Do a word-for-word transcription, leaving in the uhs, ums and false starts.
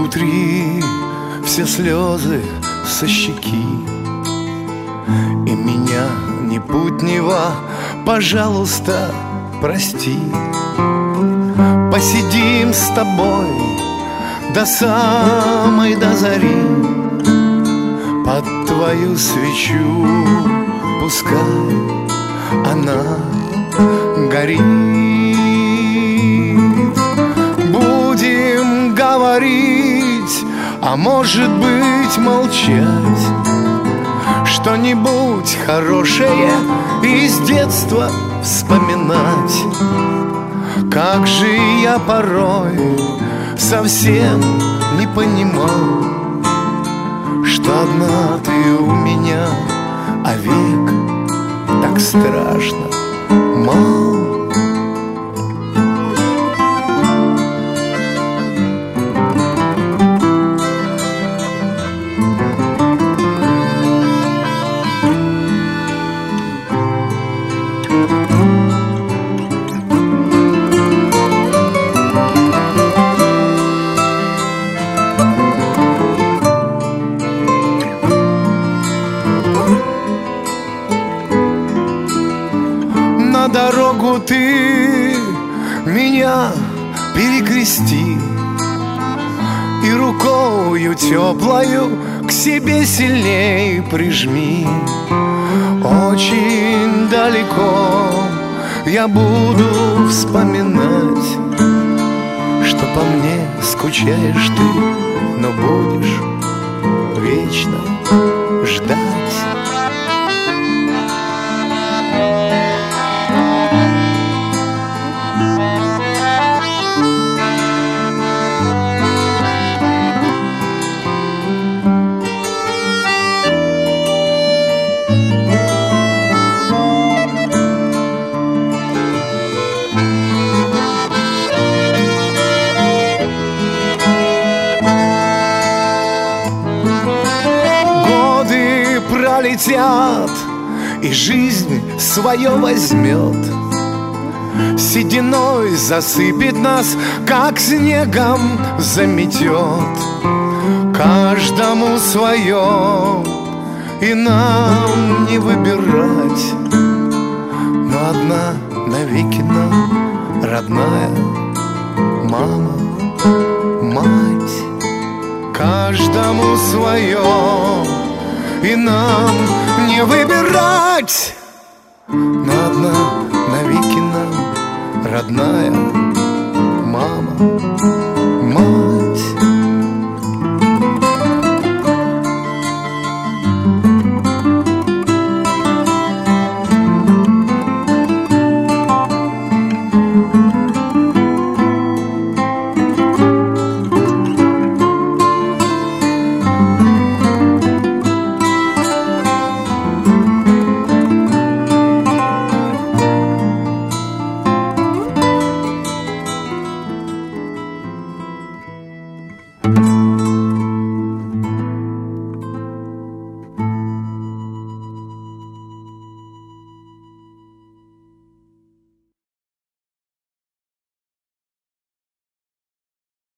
Утри все слезы со щеки, и меня, непутнего, пожалуйста, прости. Посидим с тобой до самой до зари, под твою свечу пускай она горит. Будем говорить, а может быть молчать, что-нибудь хорошее из детства вспоминать. Как же я порой совсем не понимал, что одна ты у меня, а век так страшно мал. Дорогу ты меня перекрести и рукою теплою к себе сильней прижми. Очень далеко я буду вспоминать, что по мне скучаешь ты, но будешь вечно ждать. Пролетят, и жизнь свое возьмет, сединой засыпет нас, как снегом заметет. Каждому свое, и нам не выбирать, но одна навеки нам родная мама, мать. Каждому свое, и нам не выбирать, но одна навеки нам родная